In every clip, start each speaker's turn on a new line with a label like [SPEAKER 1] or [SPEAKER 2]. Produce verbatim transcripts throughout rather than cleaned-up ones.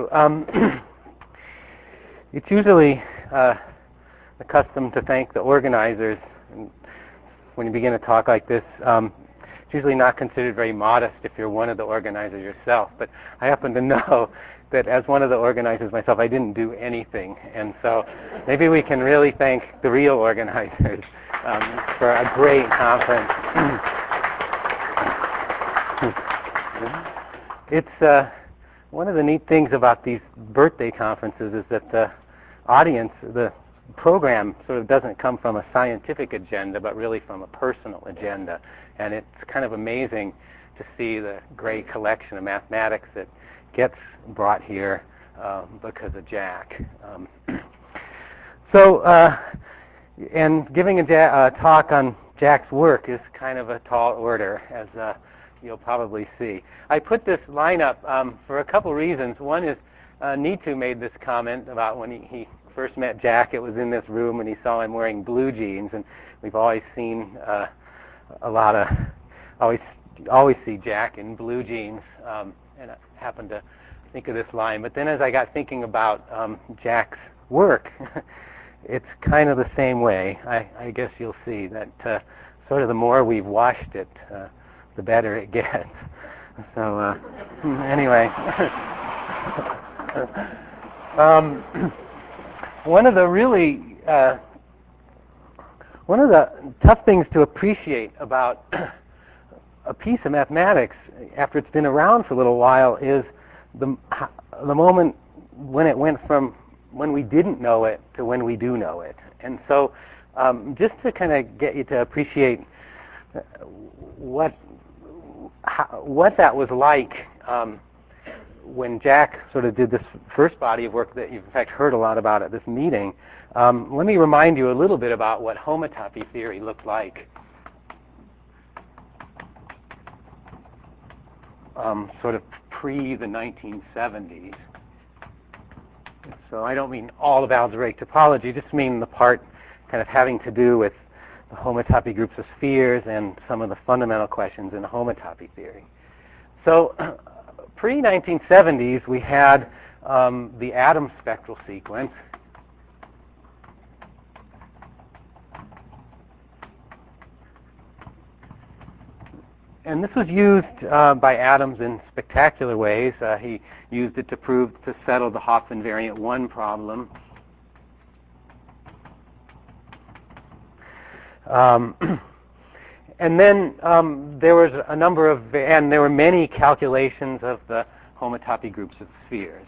[SPEAKER 1] um, it's usually uh, the custom to thank the organizers when you begin a talk like this. Um, it's usually not considered very modest if you're one of the organizers yourself, but I happen to know that as one of the organizers myself, I didn't do anything, and so maybe we can really thank the real organizers um, for a great conference. It's uh, one of the neat things about these birthday conferences is that the audience, the program sort of doesn't come from a scientific agenda, but really from a personal agenda. And it's kind of amazing to see the great collection of mathematics that gets brought here um, because of Jack. Um, so, uh, and giving a ja- uh, talk on Jack's work is kind of a tall order, as uh, you'll probably see. I put this lineup um, for a couple reasons. One is uh, Neetu made this comment about when he, he first met Jack. It was in this room and he saw him wearing blue jeans, and we've always seen uh, a lot of, always always see Jack in blue jeans, um, and I happened to think of this line. But then as I got thinking about um, Jack's work, it's kind of the same way. I, I guess you'll see that uh, sort of the more we've washed it, uh, the better it gets. So uh, anyway, um, one of the really uh, one of the tough things to appreciate about a piece of mathematics after it's been around for a little while is the the moment when it went from when we didn't know it to when we do know it. And so um, just to kind of get you to appreciate what how, what that was like um, when Jack sort of did this first body of work that you've in fact heard a lot about at this meeting, um, let me remind you a little bit about what homotopy theory looked like um, sort of pre the nineteen seventies. So I don't mean all of algebraic topology, just mean the part kind of having to do with the homotopy groups of spheres and some of the fundamental questions in homotopy theory. So pre nineteen seventies, we had um, the atom spectral sequence. And this was used uh, by Adams in spectacular ways. Uh, he used it to prove, to settle the Hopf invariant one problem. Um, and then um, there was a number of, and there were many calculations of the homotopy groups of spheres.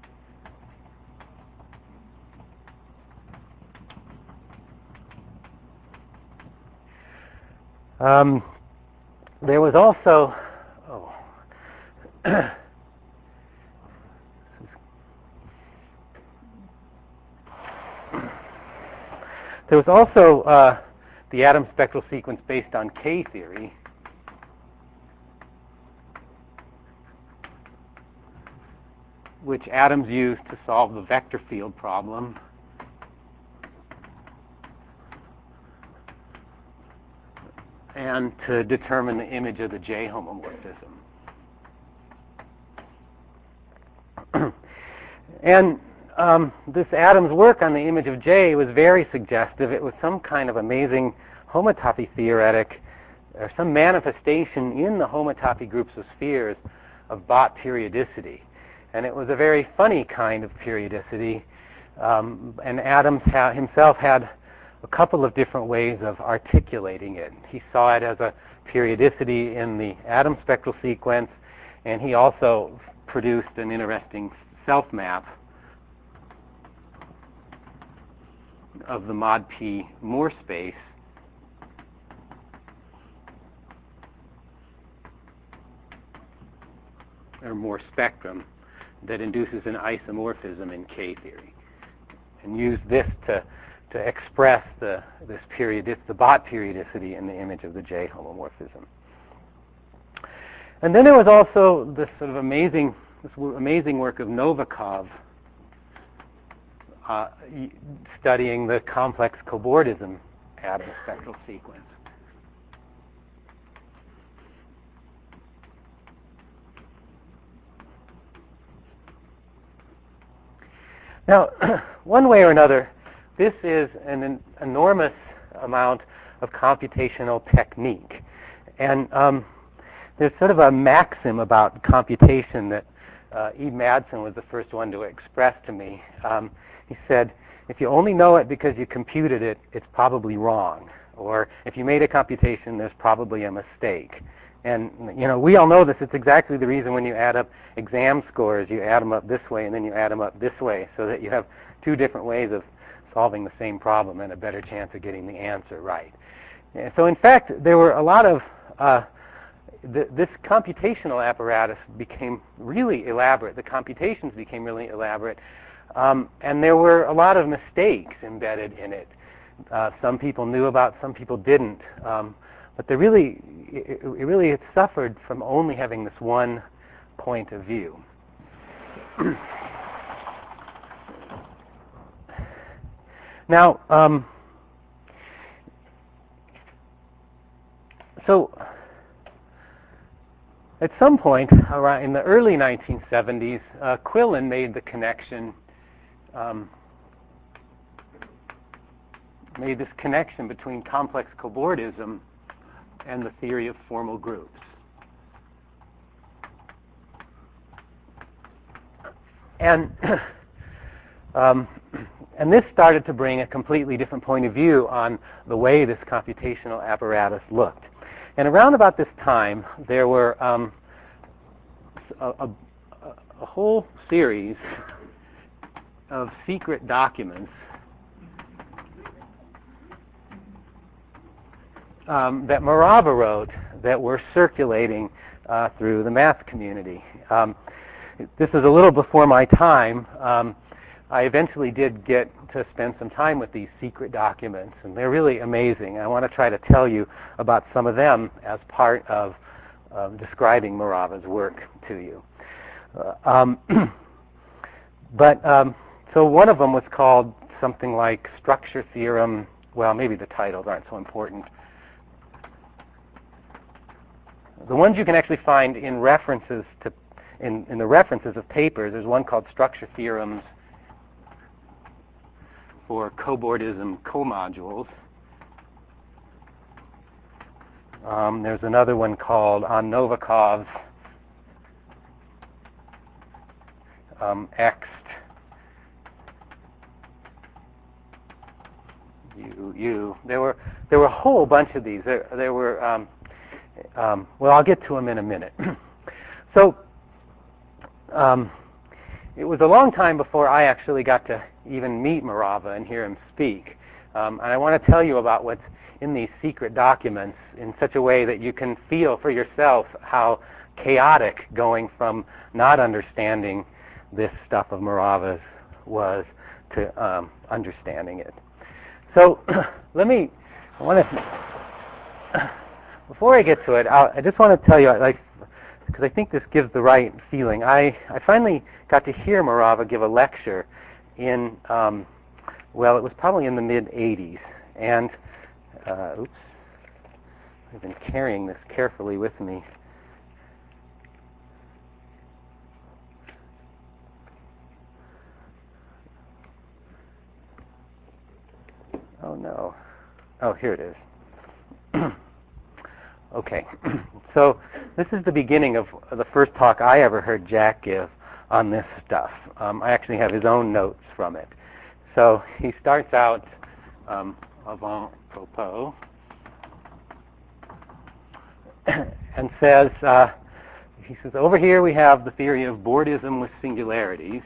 [SPEAKER 1] Um, there was also, oh, there was also uh, the atom spectral sequence based on K theory. Which Adams used to solve the vector field problem. And to determine the image of the J homomorphism. And um, this Adams work on the image of J was very suggestive. It was some kind of amazing homotopy theoretic, or some manifestation in the homotopy groups of spheres of Bott periodicity. And it was a very funny kind of periodicity. Um, and Adams ha- himself had a couple of different ways of articulating it. He saw it as a periodicity in the atom spectral sequence, and he also produced an interesting self-map of the mod P Moore space or Moore spectrum that induces an isomorphism in K theory, and used this to to express the this period, the Bott periodicity in the image of the J homomorphism. And then there was also this sort of amazing, this amazing work of Novikov uh, studying the complex cobordism atom spectral sequence. Now, one way or another, this is an, an enormous amount of computational technique. And um, there's sort of a maxim about computation that uh, E. Madsen was the first one to express to me. Um, he said, if you only know it because you computed it, it's probably wrong. Or if you made a computation, there's probably a mistake. And, you know, we all know this. It's exactly the reason when you add up exam scores, you add them up this way and then you add them up this way, so that you have two different ways of solving the same problem and a better chance of getting the answer right. And so, in fact, there were a lot of, uh, th- this computational apparatus became really elaborate. The computations became really elaborate. Um, and there were a lot of mistakes embedded in it. Uh, some people knew about, some people didn't. Um, but they really, it, it really it suffered from only having this one point of view. Now, um, so at some point around in the early nineteen seventies, uh, Quillen made the connection, um, made this connection between complex cobordism and the theory of formal groups. And um, and this started to bring a completely different point of view on the way this computational apparatus looked. And around about this time, there were um, a, a, a whole series of secret documents um, that Morava wrote that were circulating uh, through the math community. Um, this is a little before my time. Um, I eventually did get to spend some time with these secret documents, and they're really amazing. I want to try to tell you about some of them as part of uh, describing Morava's work to you. Uh, um, but um, so one of them was called something like Structure Theorem. Well, maybe the titles aren't so important. The ones you can actually find in references to, in, in the references of papers, there's one called Structure Theorems for cobordism comodules. Um, there's another one called On Novikov's um, Ext U U. There were there were a whole bunch of these. There there were um, um, well, I'll get to them in a minute. So um, it was a long time before I actually got to even meet Morava and hear him speak. Um, and I want to tell you about what's in these secret documents in such a way that you can feel for yourself how chaotic going from not understanding this stuff of Morava's was to um, understanding it. So let me, I want to, before I get to it, I'll, I just want to tell you, like, because I think this gives the right feeling. I, I finally got to hear Morava give a lecture in, um, well, it was probably in the mid eighties. And, uh, oops, I've been carrying this carefully with me. Oh, no. Oh, here it is. Okay. So this is the beginning of the first talk I ever heard Jack give on this stuff. Um, I actually have his own notes from it. So he starts out um, avant propos and says, uh, he says, over here we have the theory of Bordism with singularities.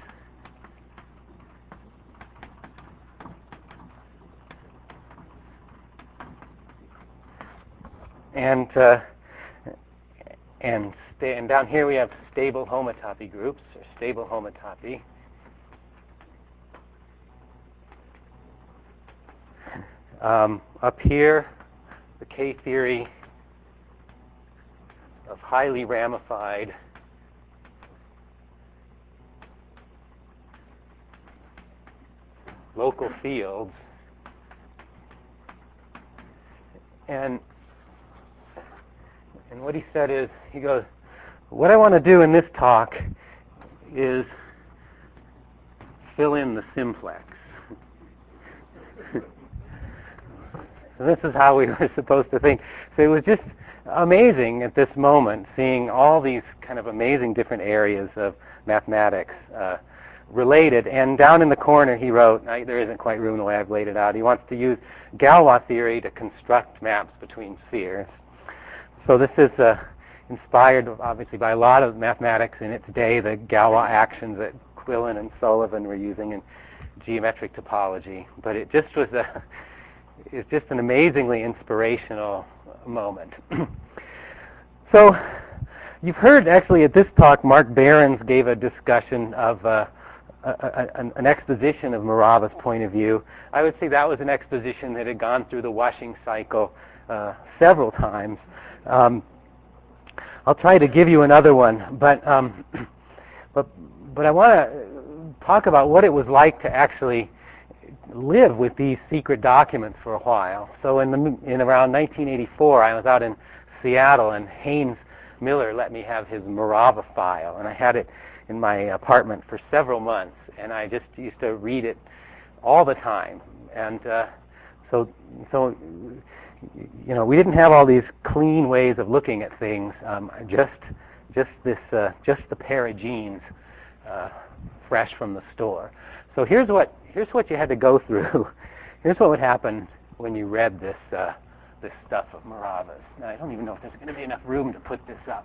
[SPEAKER 1] And uh, and, sta- and down here we have stable homotopy groups, or stable homotopy. Um, up here, the K-theory of highly ramified local fields. And And what he said is, he goes, what I want to do in this talk is fill in the simplex. So this is how we were supposed to think. So it was just amazing at this moment seeing all these kind of amazing different areas of mathematics uh, related. And down in the corner he wrote, I, there isn't quite room the way I've laid it out, he wants to use Galois theory to construct maps between spheres. So this is uh, inspired obviously by a lot of mathematics in its day, the Galois actions that Quillen and Sullivan were using in geometric topology. But it just was a, it's just an amazingly inspirational moment. So you've heard actually at this talk, Mark Behrens gave a discussion of uh, a, a, an, an exposition of Morava's point of view. I would say that was an exposition that had gone through the washing cycle uh, several times. Um, I'll try to give you another one, but um, but but I want to talk about what it was like to actually live with these secret documents for a while. So in the in around nineteen eighty-four, I was out in Seattle, and Haynes Miller let me have his Morava file, and I had it in my apartment for several months, and I just used to read it all the time. And uh, so so. You know, we didn't have all these clean ways of looking at things. Um, just, just this, uh, just the pair of jeans, uh, fresh from the store. So here's what, here's what you had to go through. Here's what would happen when you read this, uh, this stuff of Morava's. Now, I don't even know if there's going to be enough room to put this up.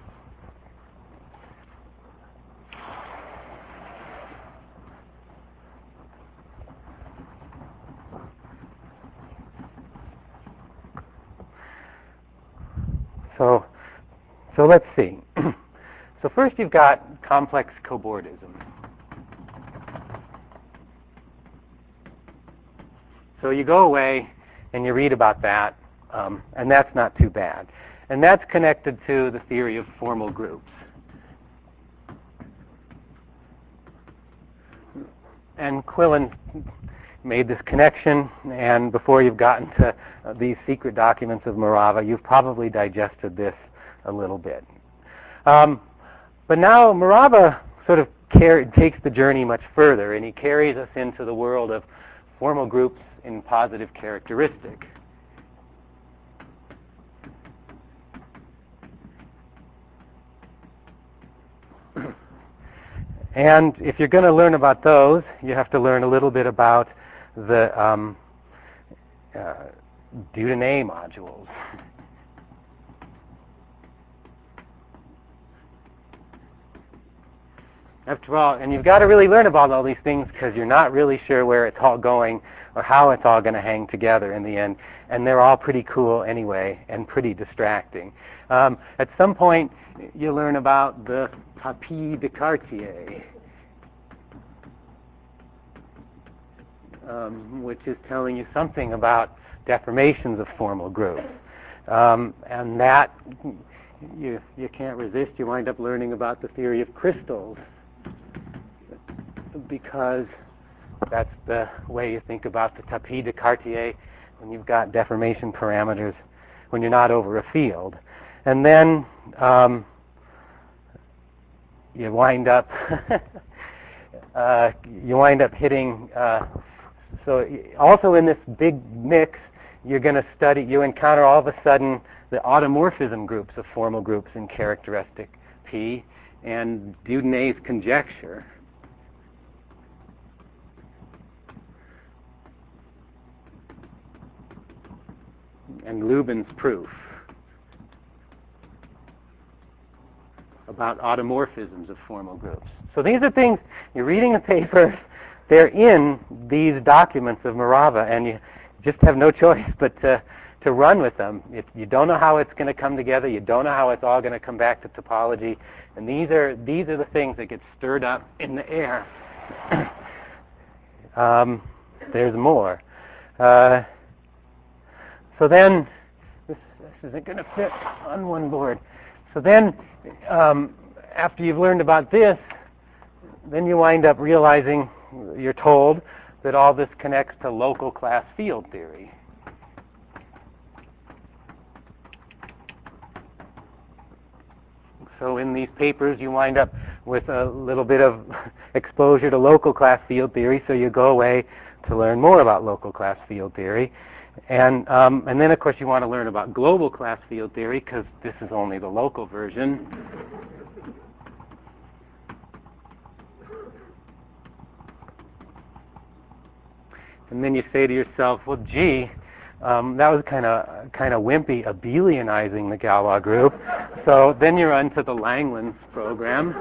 [SPEAKER 1] So, so let's see. So first you've got complex cobordism. So you go away and you read about that, um, and that's not too bad. And that's connected to the theory of formal groups. And Quillen made this connection, and before you've gotten to uh, these secret documents of Morava, you've probably digested this a little bit. Um, but now Morava sort of car- takes the journey much further, and he carries us into the world of formal groups in positive characteristic. And if you're going to learn about those, you have to learn a little bit about the um, uh, Dieudonné modules. After all, and you've got to really learn about all these things because you're not really sure where it's all going or how it's all going to hang together in the end. And they're all pretty cool anyway and pretty distracting. Um, at some point, you learn about the tapis de Cartier, um, which is telling you something about deformations of formal groups. Um, and that, you, you can't resist. You wind up learning about the theory of crystals, because that's the way you think about the tapis de Cartier when you've got deformation parameters, when you're not over a field. And then um, you wind up uh, you wind up hitting. Uh, so also in this big mix, you're going to study. You encounter all of a sudden the automorphism groups of formal groups in characteristic P, and Dieudonné's conjecture. And Lubin's proof about automorphisms of formal groups. So these are things, you're reading the papers, they're in these documents of Morava, and you just have no choice but to, to run with them. If you don't know how it's going to come together, you don't know how it's all going to come back to topology, and these are, these are the things that get stirred up in the air. um, there's more. Uh, So then, this, this isn't going to fit on one board. So then, um, after you've learned about this, then you wind up realizing, you're told, that all this connects to local class field theory. So in these papers, you wind up with a little bit of exposure to local class field theory, so you go away to learn more about local class field theory. And, um, and then, of course, you want to learn about global class field theory, because this is only the local version. And then you say to yourself, well, gee, um, that was kind of kind of wimpy, abelianizing the Galois group. So then you're onto the Langlands program.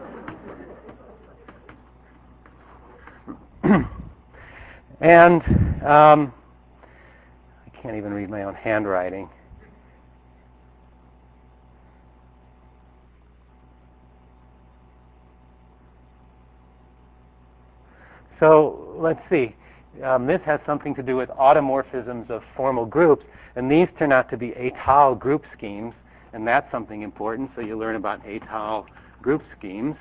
[SPEAKER 1] And um, I can't even read my own handwriting. So let's see. Um, this has something to do with automorphisms of formal groups, and these turn out to be étale group schemes, and that's something important, so you learn about étale group schemes.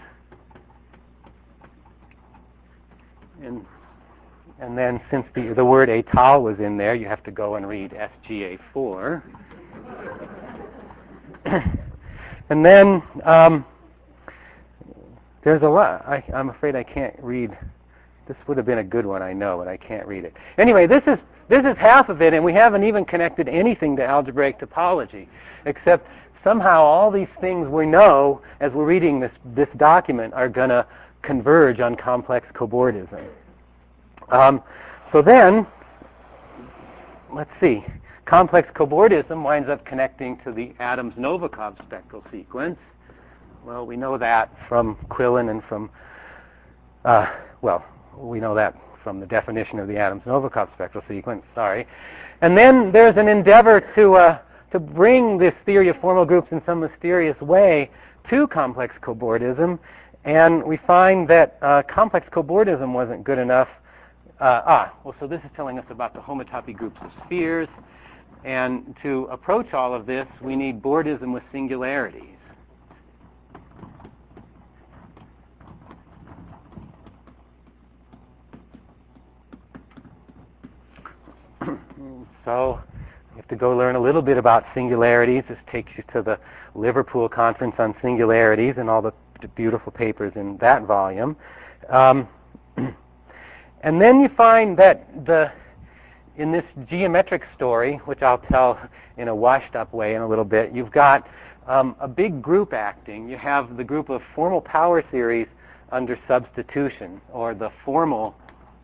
[SPEAKER 1] And, and then since the, the word étale was in there, you have to go and read S G A four. And then um, there's a lot. I, I'm afraid I can't read. This would have been a good one, I know, but I can't read it. Anyway, this is this is half of it, and we haven't even connected anything to algebraic topology, except somehow all these things we know as we're reading this, this document are going to converge on complex cobordism. Um, so then, let's see. Complex cobordism winds up connecting to the Adams-Novikov spectral sequence. Well, we know that from Quillen and from, uh, well, we know that from the definition of the Adams-Novikov spectral sequence, sorry. And then there's an endeavor to, uh, to bring this theory of formal groups in some mysterious way to complex cobordism, and we find that uh, complex cobordism wasn't good enough. Uh, ah, well, so this is telling us about the homotopy groups of spheres, and to approach all of this, we need Bordism with singularities. So you have to go learn a little bit about singularities. This takes you to the Liverpool Conference on Singularities and all the beautiful papers in that volume. Um, and then you find that the in this geometric story, which I'll tell in a washed-up way in a little bit, you've got um, a big group acting. You have the group of formal power series under substitution, or the formal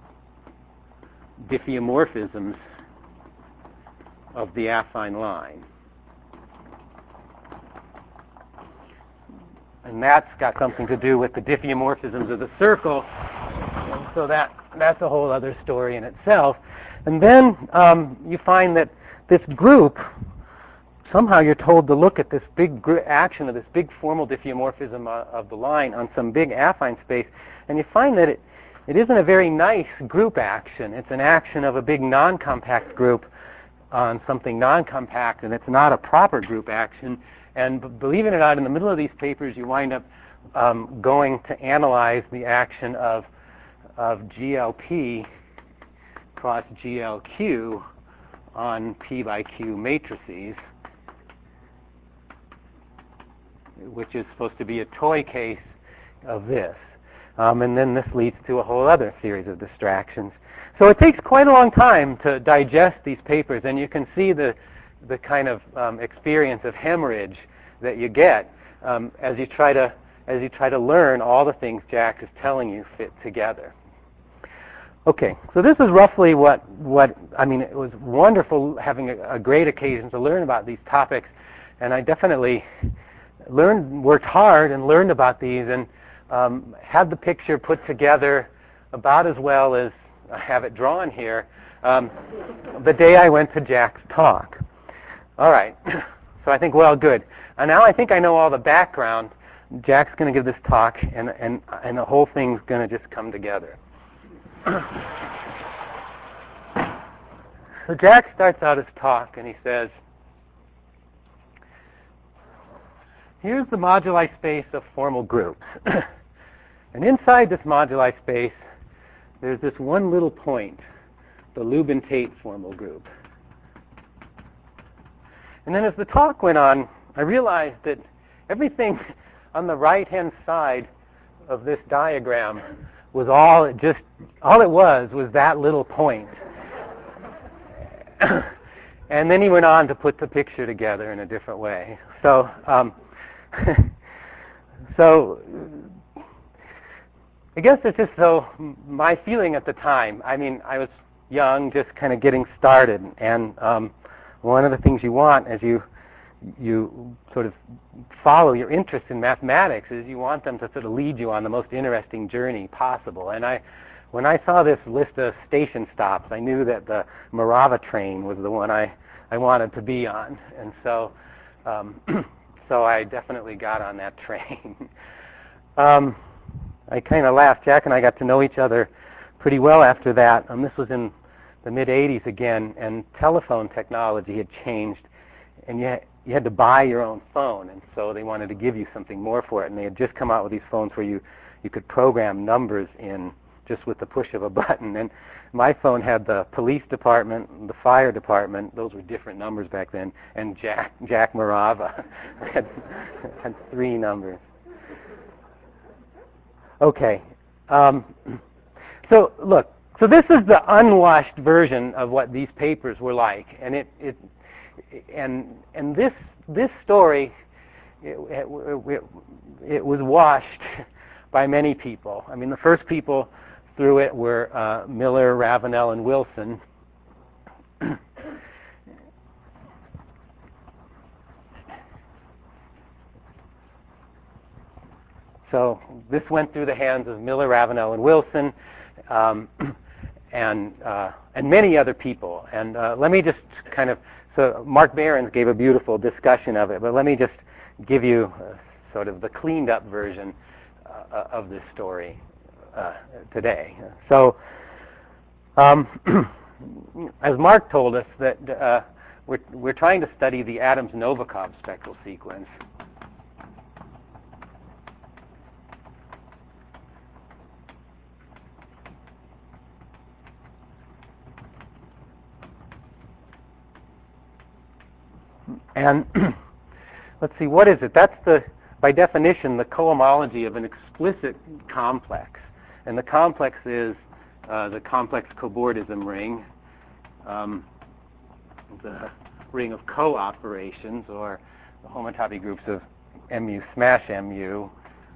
[SPEAKER 1] diffeomorphisms of the affine line. And that's got something to do with the diffeomorphisms of the circle. And so that, that's a whole other story in itself. And then um, you find that this group, somehow you're told to look at this big gr- action of this big formal diffeomorphism uh, of the line on some big affine space, and you find that it, it isn't a very nice group action. It's an action of a big non-compact group on something non-compact, and it's not a proper group action. And b- believe it or not, in the middle of these papers, you wind up um, going to analyze the action of, of G L P cross G L Q on P by Q matrices, which is supposed to be a toy case of this. Um, and then this leads to a whole other series of distractions. So it takes quite a long time to digest these papers, and you can see the, the kind of um, experience of hemorrhage that you get um, as you try to as you try to learn all the things Jack is telling you fit together. Okay, so this is roughly what what I mean. It was wonderful having a, a great occasion to learn about these topics, and I definitely learned, worked hard, and learned about these, and um, had the picture put together about as well as I have it drawn here, um, the day I went to Jack's talk. All right, so I think, well, good. And now I think I know all the background. Jack's going to give this talk, and, and, and the whole thing's going to just come together. So Jack starts out his talk, and he says, here's the moduli space of formal groups. And inside this moduli space, there's this one little point, the Lubin-Tate formal group. And then as the talk went on, I realized that everything on the right-hand side of this diagram was all it just, all it was was that little point. And then he went on to put the picture together in a different way. So, um, so I guess it's just so my feeling at the time. I mean, I was young, just kind of getting started, and um, one of the things you want as you you sort of follow your interest in mathematics is you want them to sort of lead you on the most interesting journey possible. And I, when I saw this list of station stops, I knew that the Morava train was the one I, I wanted to be on. And so, um, so I definitely got on that train. um, I kind of laughed. Jack and I got to know each other pretty well after that. Um, this was in the mid eighties again, and telephone technology had changed, and you, you had to buy your own phone, and so they wanted to give you something more for it, and they had just come out with these phones where you, you could program numbers in just with the push of a button. And my phone had the police department, the fire department, those were different numbers back then, and Jack, Jack Morava had, had three numbers. Okay, um, so look, so this is the unwashed version of what these papers were like, and it, it and and this this story, it, it, it, it was washed by many people. I mean, the first people through it were uh, Miller, Ravenel, and Wilson. So this went through the hands of Miller, Ravenel, and Wilson, um, and uh, and many other people. And uh, let me just kind of, so Mark Behrens gave a beautiful discussion of it, but let me just give you uh, sort of the cleaned up version uh, of this story uh, today. So um, as Mark told us, that uh, we're, we're trying to study the Adams-Novikov spectral sequence. And let's see, what is it? That's the, by definition, the cohomology of an explicit complex. And the complex is uh, the complex cobordism ring, um, the ring of co-operations, or the homotopy groups of mu smash mu.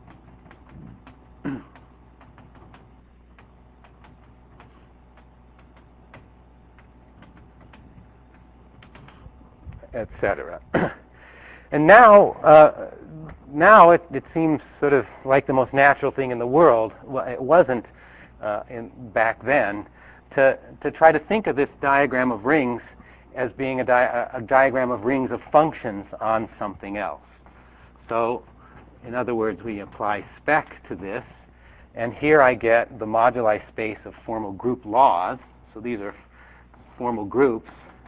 [SPEAKER 1] et cetera. And now, uh, now it, it seems sort of like the most natural thing in the world. Well, it wasn't uh, in, back then, to to try to think of this diagram of rings as being a, di- a diagram of rings of functions on something else. So, in other words, we apply spec to this, and here I get the moduli space of formal group laws. So these are formal groups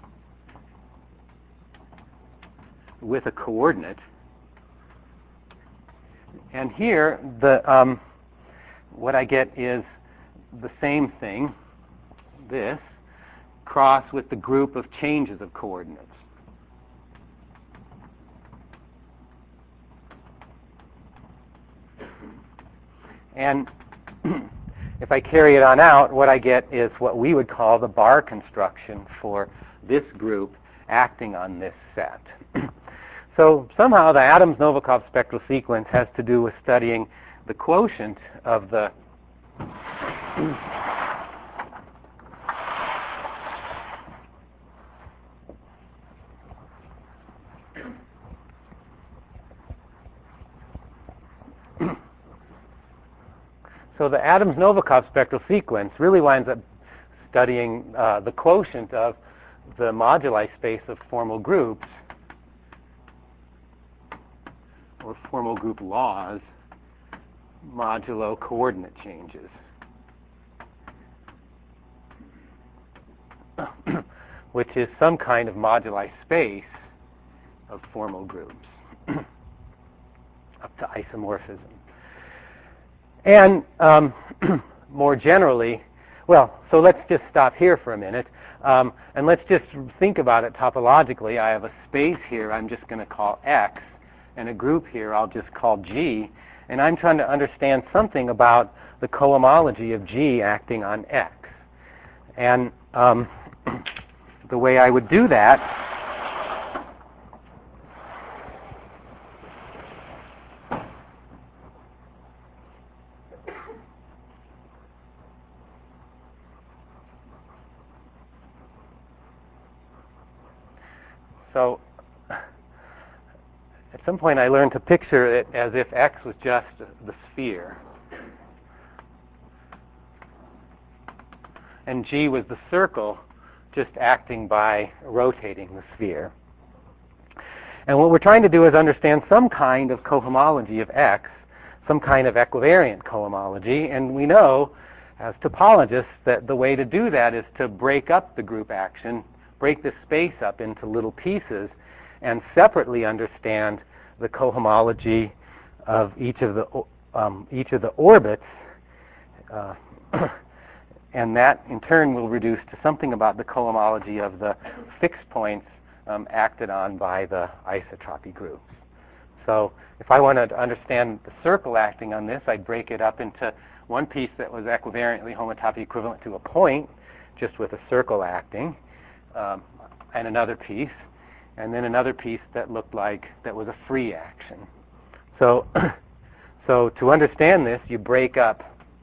[SPEAKER 1] with a coordinate. And here, the um, what I get is the same thing, this, cross with the group of changes of coordinates. And if I carry it on out, what I get is what we would call the bar construction for this group acting on this set. So somehow the Adams-Novikov spectral sequence has to do with studying the quotient of the so the Adams-Novikov spectral sequence really winds up studying uh, the quotient of the moduli space of formal groups, or formal group laws, modulo coordinate changes. Which is some kind of moduli space of formal groups up to isomorphism. And um, more generally, well, so let's just stop here for a minute, um, and let's just think about it topologically. I have a space here I'm just going to call X, and a group here I'll just call G, and I'm trying to understand something about the cohomology of G acting on X. And um, the way I would do that So at some point I learned to picture it as if X was just the sphere, and G was the circle just acting by rotating the sphere. And what we're trying to do is understand some kind of cohomology of X, some kind of equivariant cohomology, and we know as topologists that the way to do that is to break up the group action, break the space up into little pieces, and separately understand the cohomology of each of the um, each of the orbits, uh, and that in turn will reduce to something about the cohomology of the fixed points um, acted on by the isotropy groups. So if I wanted to understand the circle acting on this, I'd break it up into one piece that was equivariantly homotopy equivalent to a point, just with a circle acting. Um, and another piece, and then another piece that looked like that was a free action. So, so to understand this, you break up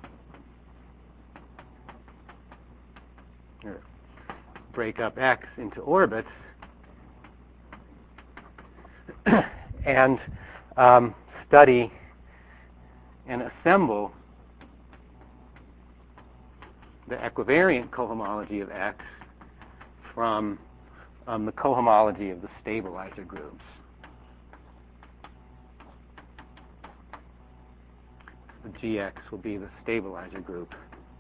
[SPEAKER 1] break up X into orbits and um, study and assemble the equivariant cohomology of X from um, the cohomology of the stabilizer groups. The G X will be the stabilizer group.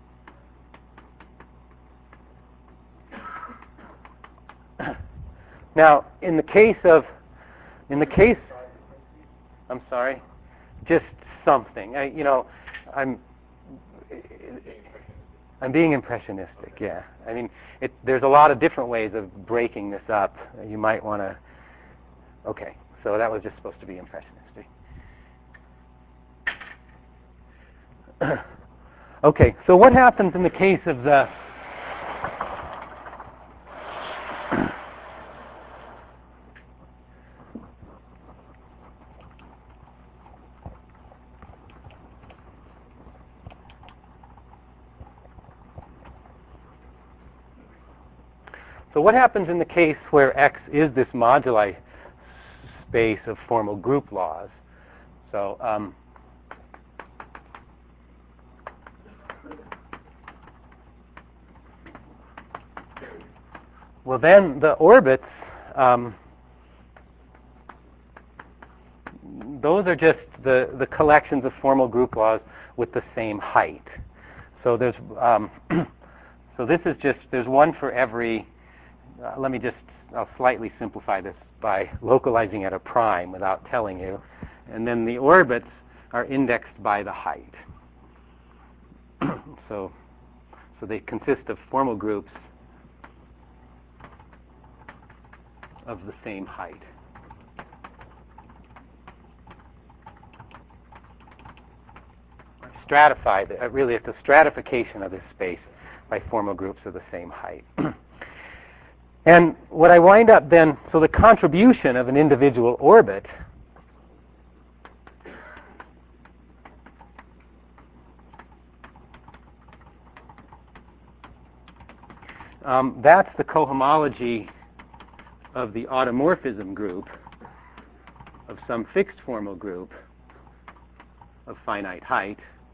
[SPEAKER 1] Now, in the case of, in the case, I'm sorry, just something. I, you know, I'm. I'm being impressionistic, yeah. I mean, it, there's a lot of different ways of breaking this up. You might want to... Okay, so that was just supposed to be impressionistic. Okay, so what happens in the case of the... So what happens in the case where X is this moduli space of formal group laws? So um, well, then the orbits, um, those are just the, the collections of formal group laws with the same height. So there's um, so this is just, there's one for every... Uh, let me just, I'll slightly simplify this by localizing at a prime without telling you. And then the orbits are indexed by the height. so, so they consist of formal groups of the same height. Stratified, uh, really it's a stratification of this space by formal groups of the same height. And what I wind up then, so the contribution of an individual orbit um, that's the cohomology of the automorphism group of some fixed formal group of finite height.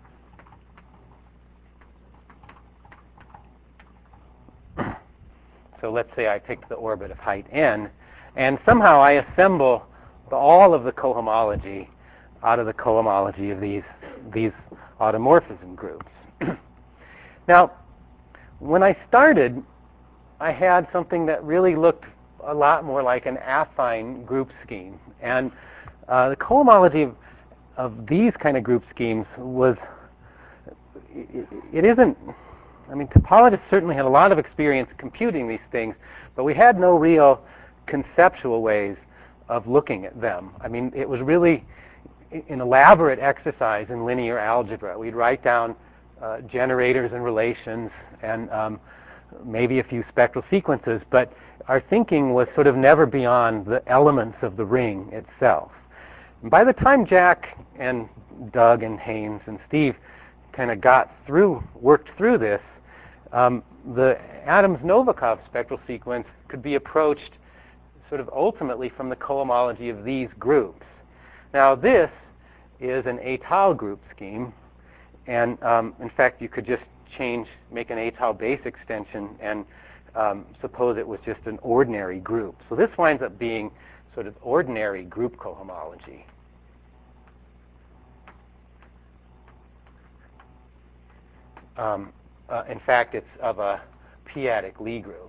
[SPEAKER 1] So let's say I picked the orbit of height n, and somehow I assemble the, all of the cohomology out of the cohomology of these, these automorphism groups. Now, when I started, I had something that really looked a lot more like an affine group scheme. And uh, the cohomology of, of these kind of group schemes was, it, it isn't... I mean, topologists certainly had a lot of experience computing these things, but we had no real conceptual ways of looking at them. I mean, it was really an elaborate exercise in linear algebra. We'd write down uh, generators and relations and um, maybe a few spectral sequences, but our thinking was sort of never beyond the elements of the ring itself. And by the time Jack and Doug and Haynes and Steve kind of got through, worked through this, um, the Adams-Novikov spectral sequence could be approached sort of ultimately from the cohomology of these groups. Now this is an étale group scheme, and um, in fact you could just change, make an étale base extension and um, suppose it was just an ordinary group. So this winds up being sort of ordinary group cohomology. Um, uh, in fact, it's of a p-adic Lie group.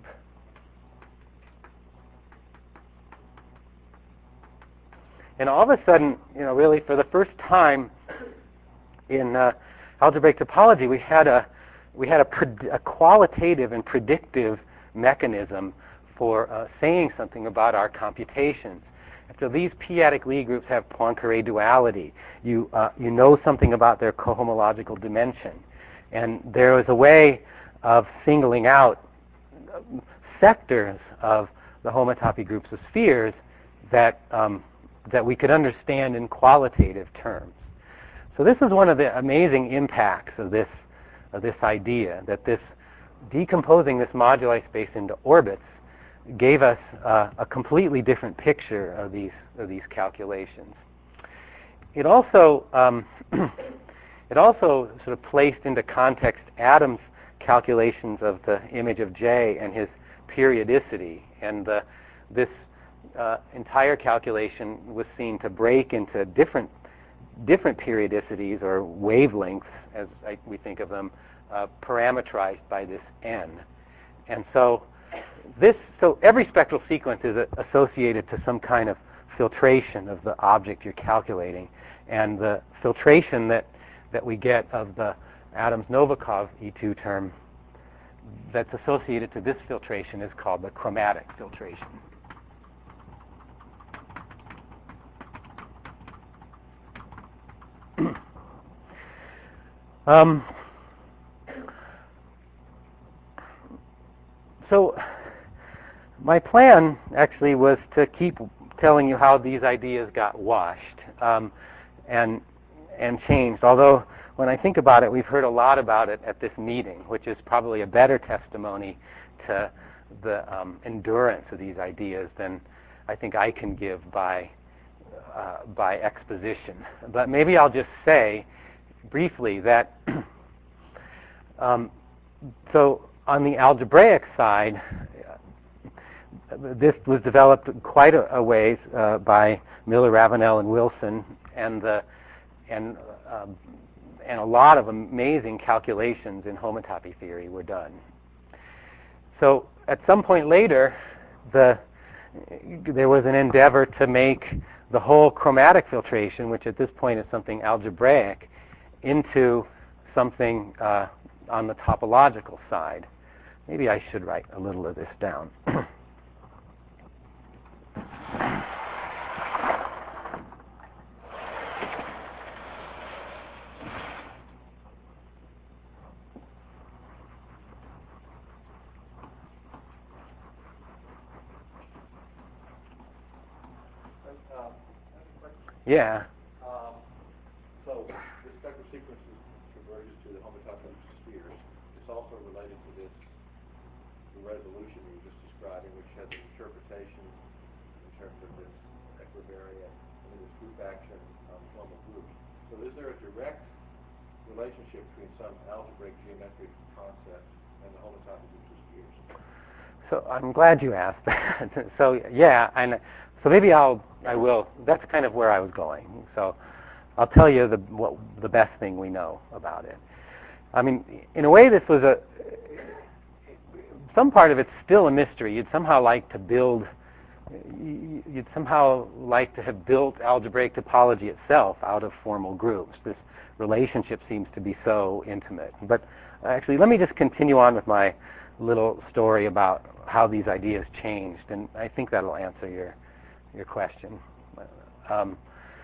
[SPEAKER 1] And all of a sudden, you know, really for the first time in uh, algebraic topology, we had a we had a, pred- a qualitative and predictive mechanism for uh, saying something about our computations. So these p-adic Lie groups have Poincare duality. You uh, you know something about their cohomological dimension, and there was a way of singling out sectors of the homotopy groups of spheres that um, that we could understand in qualitative terms. So this is one of the amazing impacts of this of this idea, that this decomposing this moduli space into orbits gave us uh, a completely different picture of these of these calculations. It also um, it also sort of placed into context Adams' calculations of the image of J and his periodicity, and the, this uh, entire calculation was seen to break into different different periodicities or wavelengths, as I, we think of them, uh, parametrized by this n. And so this, so every spectral sequence is a, associated to some kind of filtration of the object you're calculating, and the filtration that that we get of the Adams-Novikov E two term that's associated to this filtration is called the chromatic filtration. um, so my plan actually was to keep telling you how these ideas got washed um, and and changed. Although when I think about it, we've heard a lot about it at this meeting, which is probably a better testimony to the um, endurance of these ideas than I think I can give by uh, by exposition. But maybe I'll just say briefly that um, so on the algebraic side, this was developed quite a, a ways uh, by Miller, Ravenel, and Wilson, and the and um, and a lot of amazing calculations in homotopy theory were done. So at some point later, the there was an endeavor to make the whole chromatic filtration, which at this point is something algebraic, into something uh, on the topological side. Maybe I should write a little of this down. Yeah.
[SPEAKER 2] Um, so the spectral sequence converges to the homotopy spheres. It's also related to this the resolution you were just describing, which has an interpretation in terms of this equivariant and this group action on formal groups. So is there a direct relationship between some algebraic geometric concept and the homotopy groups of spheres?
[SPEAKER 1] So I'm glad you asked that. So yeah, and so maybe I'll, I will. That's kind of where I was going. So I'll tell you the what the best thing we know about it. I mean, in a way, this was a some part of it's still a mystery. You'd somehow like to build. You'd somehow like to have built algebraic topology itself out of formal groups. This relationship seems to be so intimate. But actually, let me just continue on with my little story about how these ideas changed, and I think that'll answer your your question. Um,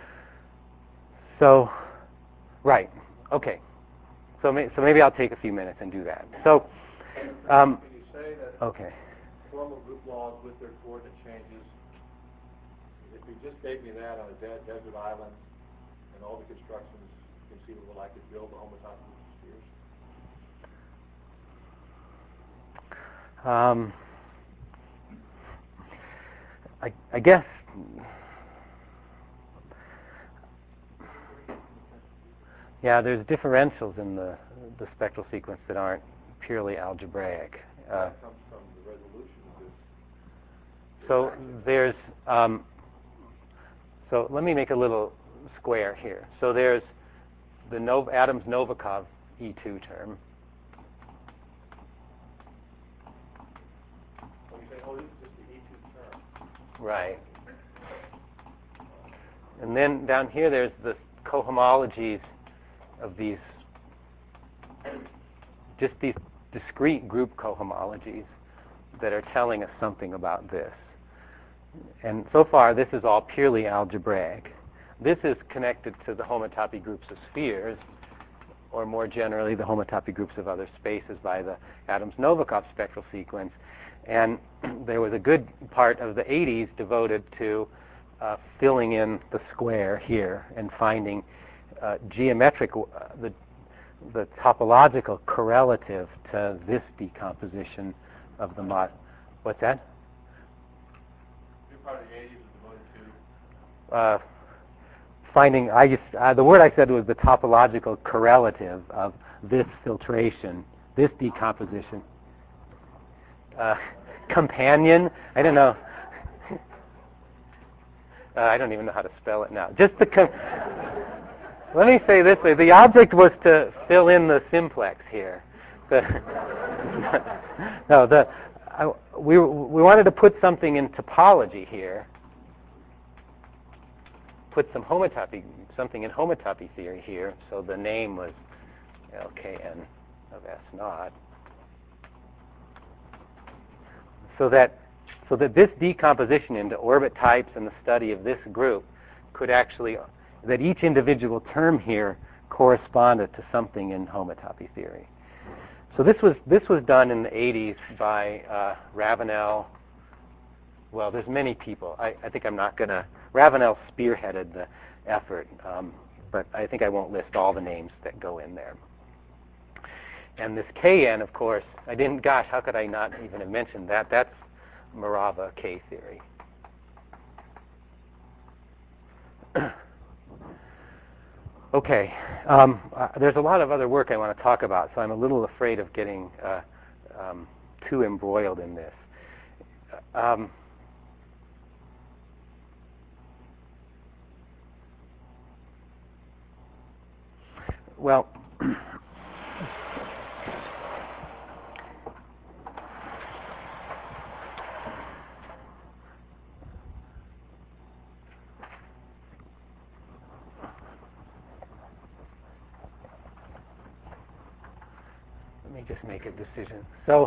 [SPEAKER 1] so, right, okay. So, may, so maybe I'll take a few minutes and do that. So, um,
[SPEAKER 2] can you say that
[SPEAKER 1] okay.
[SPEAKER 2] formal group laws with their coordinate changes, if you just gave me that on a dead desert island and all the constructions conceivable, I could build the homotopy spheres?
[SPEAKER 1] Um, I, I guess yeah, there's differentials in the the spectral sequence that aren't purely algebraic.
[SPEAKER 2] Uh, that comes from the resolution of this.
[SPEAKER 1] So there's um, so let me make a little square here. So there's the Nov- Adams-Novikov E two term.
[SPEAKER 2] When you say, oh, this is just the E two term.
[SPEAKER 1] Right. And then down here there's the cohomologies of these, just these discrete group cohomologies that are telling us something about this. And so far, this is all purely algebraic. This is connected to the homotopy groups of spheres, or more generally, the homotopy groups of other spaces by the Adams-Novikov spectral sequence. And there was a good part of the eighties devoted to uh, filling in the square here and finding uh, geometric, uh, the, the topological correlative to this decomposition of the mod. What's that?
[SPEAKER 2] Part of the eighties is devoted to?
[SPEAKER 1] Uh, finding, I just, uh, the word I said was the topological correlative of this filtration, this decomposition. Uh, companion, I don't know. uh, I don't even know how to spell it now. Just the, com- let me say this way, the object was to fill in the simplex here. The no, the, I, we, we wanted to put something in topology here, put some homotopy, something in homotopy theory here, so the name was L K N of S naught. So that, so that this decomposition into orbit types and the study of this group could actually, that each individual term here corresponded to something in homotopy theory. So this was this was done in the eighties by uh, Ravenel. Well, there's many people. I, I think I'm not going to. Ravenel spearheaded the effort, um, but I think I won't list all the names that go in there. And this K N, of course, I didn't. Gosh, how could I not even have mentioned that? That's Morava K theory. Okay, um, uh, there's a lot of other work I want to talk about, so I'm a little afraid of getting uh, um, too embroiled in this. Um, well, let me just make a decision. So,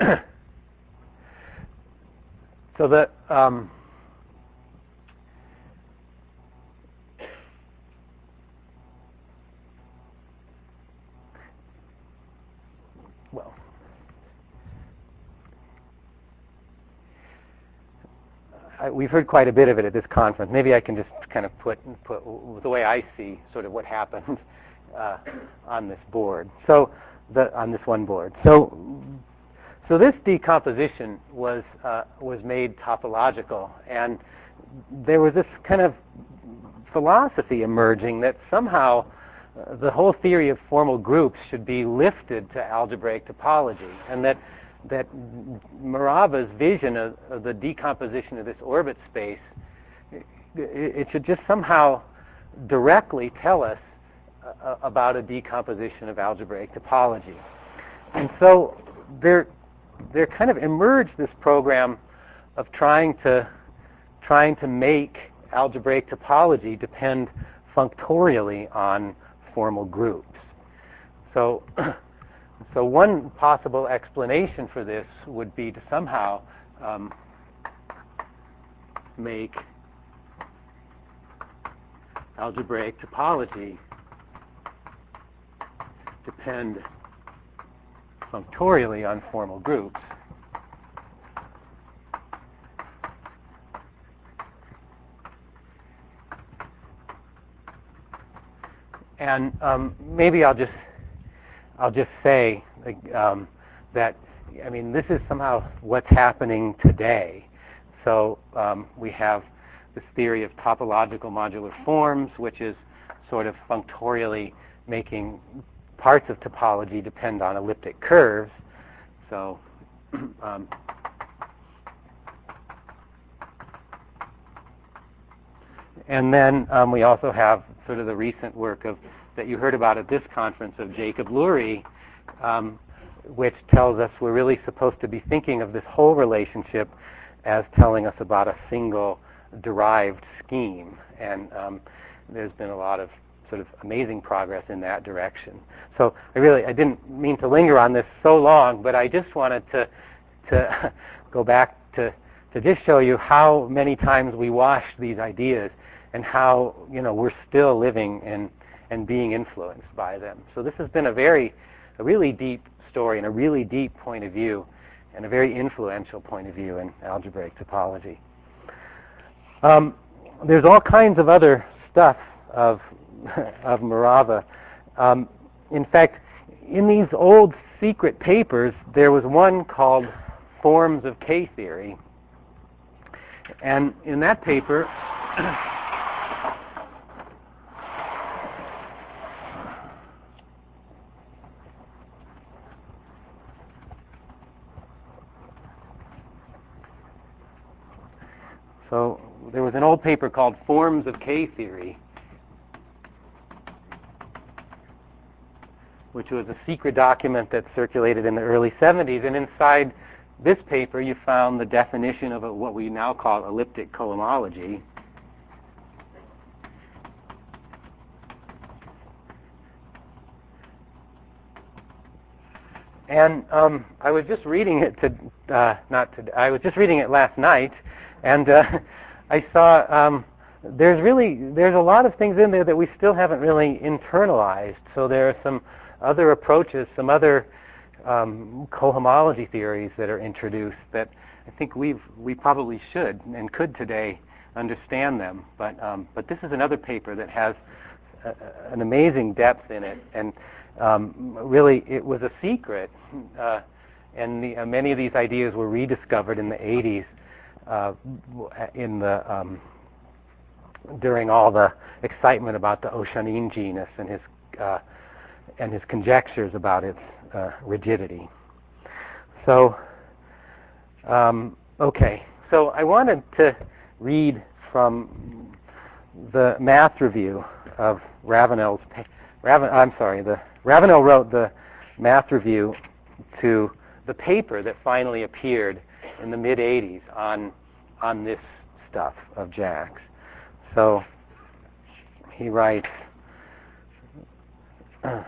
[SPEAKER 1] so the um, well, I, we've heard quite a bit of it at this conference. Maybe I can just kind of put put the way I see sort of what happened uh, on this board. So, the on this one board. So. So this decomposition was uh, was made topological, and there was this kind of philosophy emerging that somehow uh, the whole theory of formal groups should be lifted to algebraic topology, and that that Morava's vision of, of the decomposition of this orbit space, it, it should just somehow directly tell us uh, about a decomposition of algebraic topology. And so there. there kind of emerged this program of trying to trying to make algebraic topology depend functorially on formal groups. So, so one possible explanation for this would be to somehow um, make algebraic topology depend functorially on formal groups. And um, maybe I'll just I'll just say um, that I mean this is somehow what's happening today. So um, we have this theory of topological modular forms, which is sort of functorially making parts of topology depend on elliptic curves. So um, and then um, we also have sort of the recent work of that you heard about at this conference of Jacob Lurie, um, which tells us we're really supposed to be thinking of this whole relationship as telling us about a single derived scheme. And um, there's been a lot of sort of amazing progress in that direction. So I really, I didn't mean to linger on this so long, but I just wanted to to go back to to just show you how many times we wash these ideas and how, you know, we're still living and and being influenced by them. So this has been a very, a really deep story and a really deep point of view and a very influential point of view in algebraic topology. Um, there's all kinds of other stuff of of Morava. Um, in fact, in these old secret papers, there was one called Forms of K-Theory. And in that paper, so there was an old paper called Forms of K-Theory, which was a secret document that circulated in the early seventies. And inside this paper, you found the definition of a, what we now call elliptic cohomology. And um, I was just reading it to, uh, not to, I was just reading it last night, and uh, I saw um, there's really, there's a lot of things in there that we still haven't really internalized. So there are some other approaches, some other um, cohomology theories that are introduced that I think we've, we probably should and could today understand them. But, um, but this is another paper that has a, an amazing depth in it, and um, really it was a secret. Uh, and the, uh, many of these ideas were rediscovered in the eighties uh, in the um, during all the excitement about the Ochanin genus and his uh, and his conjectures about its uh, rigidity. So, um, okay. So I wanted to read from the math review of Ravenel's. Pa- Raven, I'm sorry. The Ravenel wrote the math review to the paper that finally appeared in the mid eighties on on this stuff of Jack's. So he writes. Uh,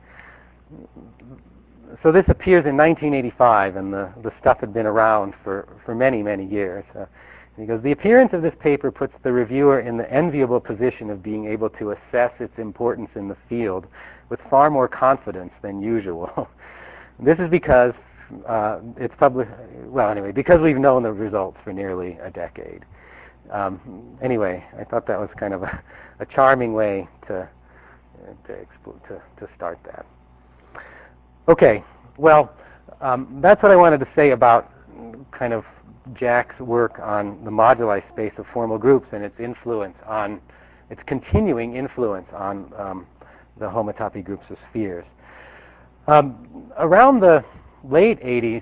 [SPEAKER 1] So this appears in nineteen eighty-five, and the, the stuff had been around for, for many, many years. Uh, he goes, the appearance of this paper puts the reviewer in the enviable position of being able to assess its importance in the field with far more confidence than usual. This is because uh, it's published, well, anyway, because we've known the results for nearly a decade. Um, anyway, I thought that was kind of a, a charming way to, to, expl- to, to start that. Okay, well, um, that's what I wanted to say about kind of Jack's work on the moduli space of formal groups and its influence on, its continuing influence on um, the homotopy groups of spheres. Um, around the late eighties,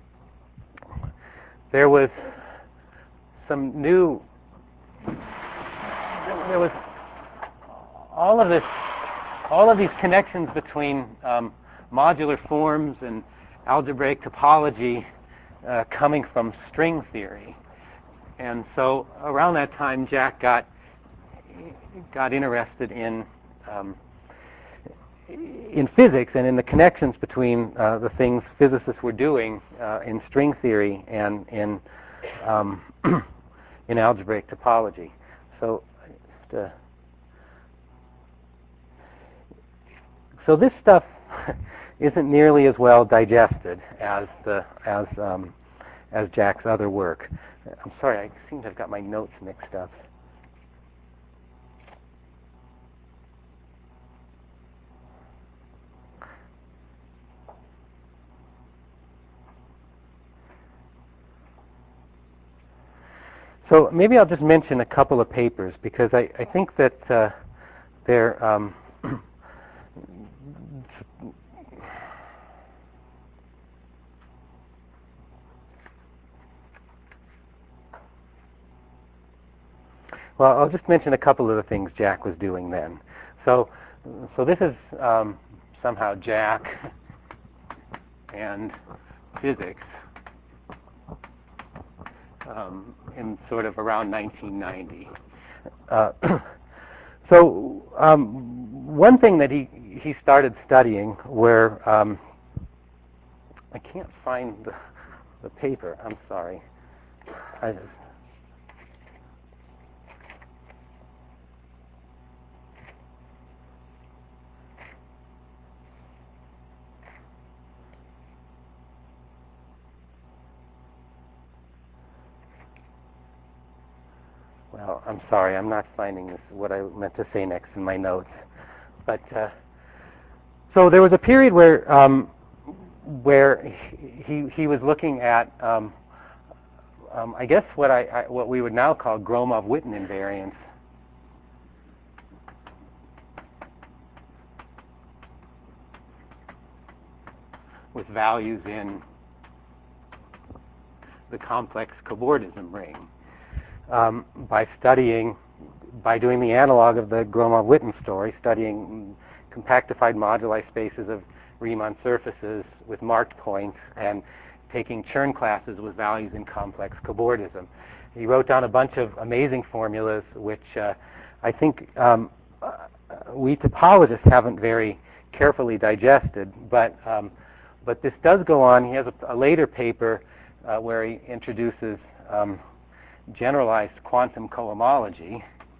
[SPEAKER 1] there was some new, there was all of this, all of these connections between um, modular forms and algebraic topology uh, coming from string theory. And so around that time, Jack got got interested in um, in physics and in the connections between uh, the things physicists were doing uh, in string theory and in um, in algebraic topology. So just, uh, so this stuff isn't nearly as well digested as the as um, as Jack's other work. I'm sorry, I seem to have got my notes mixed up. So maybe I'll just mention a couple of papers because I, I think that uh, they're um, well, I'll just mention a couple of the things Jack was doing then. So, so this is um, somehow Jack and physics. Um, in sort of around nineteen ninety. Uh, so um, one thing that he, he started studying where, um, I can't find the, the paper, I'm sorry. I just, well, I'm sorry, I'm not finding this, what I meant to say next in my notes. But uh, so there was a period where um, where he he was looking at, um, um, I guess what I, I what we would now call Gromov-Witten invariance. With values in the complex cobordism ring. Um, by studying, by doing the analog of the Gromov-Witten story, studying compactified moduli spaces of Riemann surfaces with marked points and taking Chern classes with values in complex cobordism. He wrote down a bunch of amazing formulas which uh, I think um, uh, we topologists haven't very carefully digested, but um, but this does go on. He has a, a later paper uh, where he introduces um, generalized quantum cohomology.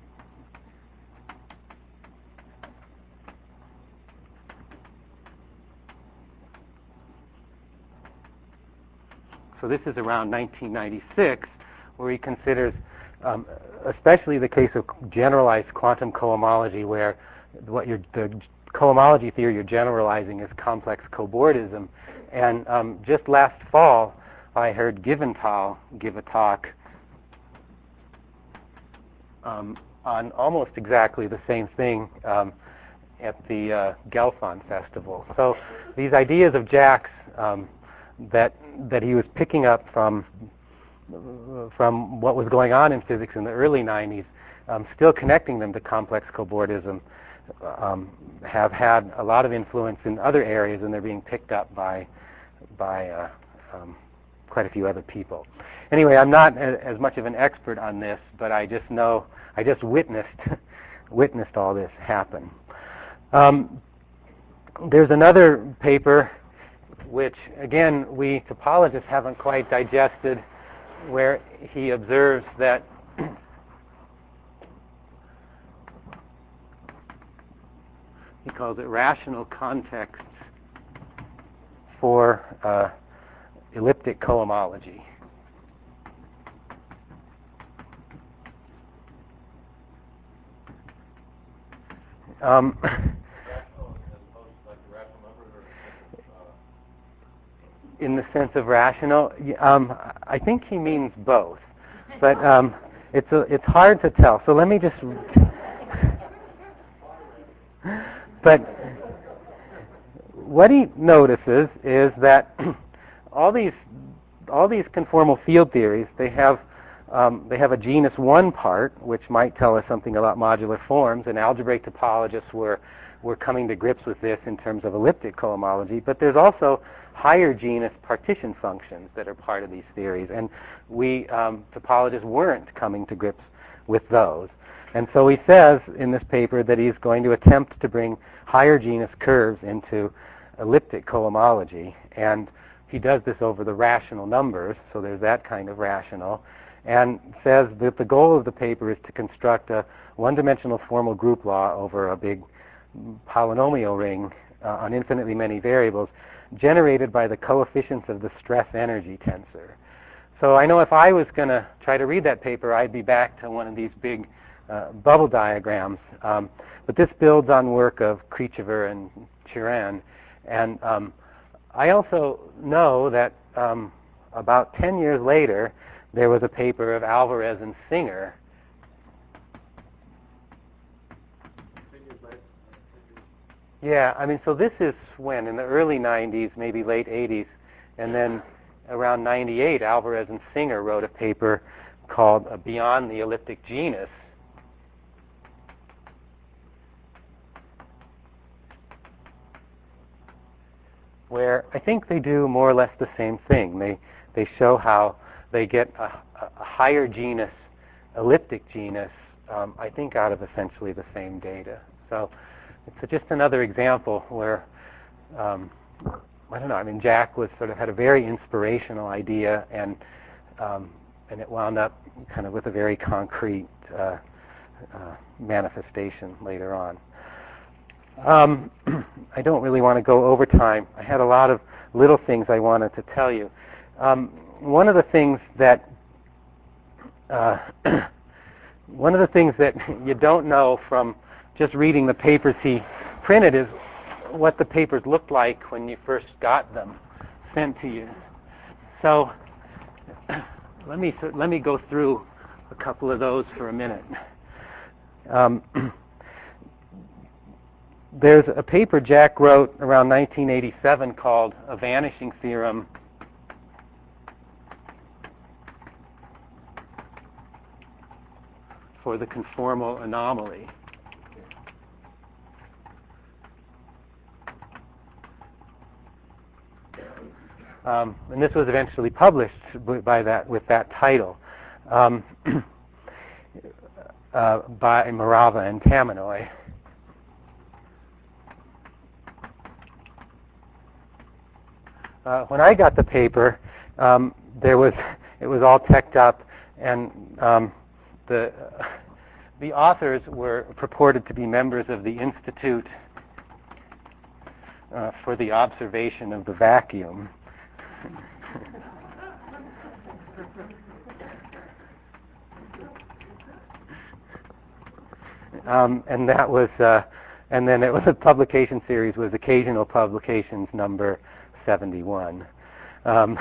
[SPEAKER 1] So this is around nineteen ninety-six, where he considers, um, especially the case of generalized quantum cohomology, where what you're, the cohomology theory you're generalizing is complex cobordism. And um, just last fall, I heard Giventhal give a talk Um, on almost exactly the same thing um, at the uh, Gelfand Festival. So these ideas of Jack's um, that that he was picking up from uh, from what was going on in physics in the early nineties, um, still connecting them to complex cobordism, um, have had a lot of influence in other areas, and they're being picked up by by uh, um, quite a few other people. Anyway, I'm not a, as much of an expert on this, but I just know, I just witnessed witnessed all this happen. Um, there's another paper which, again, we topologists haven't quite digested, where he observes that he calls it rational contexts for uh, elliptic cohomology. Um, in the sense of rational, um, I think he means both, but um, it's a, it's hard to tell. So let me just. But what he notices is that all these all these conformal field theories, they have um, they have a genus one part, which might tell us something about modular forms, and algebraic topologists were were coming to grips with this in terms of elliptic cohomology. But there's also higher genus partition functions that are part of these theories, and we um, topologists weren't coming to grips with those. And so he says in this paper that he's going to attempt to bring higher genus curves into elliptic cohomology, and he does this over the rational numbers, so there's that kind of rational, and says that the goal of the paper is to construct a one-dimensional formal group law over a big polynomial ring uh, on infinitely many variables generated by the coefficients of the stress energy tensor. So I know if I was going to try to read that paper, I'd be back to one of these big uh, bubble diagrams. Um, but this builds on work of Kriciever and Chiran. And um, I also know that um, about ten years later, there was a paper of Alvarez and Singer. Yeah, I mean, so this is when, in the early nineties, maybe late eighties, and then around ninety-eight, Alvarez and Singer wrote a paper called uh, Beyond the Elliptic Genus, where I think they do more or less the same thing. They they show how they get a, a higher genus, elliptic genus, um, I think out of essentially the same data. So it's just another example where, um, I don't know, I mean, Jack was sort of had a very inspirational idea, and um, and it wound up kind of with a very concrete uh, uh, manifestation later on. Um, I don't really want to go over time. I had a lot of little things I wanted to tell you. Um, one of the things that uh, one of the things that you don't know from just reading the papers he printed is what the papers looked like when you first got them sent to you. So let me let me go through a couple of those for a minute. Um, There's a paper Jack wrote around nineteen eighty-seven called A Vanishing Theorem for the Conformal Anomaly. Um, and this was eventually published by that with that title um, uh, by Morava and Taminoy. Uh, when I got the paper, um, there was it was all teched up, and um, the the authors were purported to be members of the Institute uh, for the Observation of the Vacuum. um, and that was, uh, and then it was a publication series was Occasional Publications number seventy-one. Um,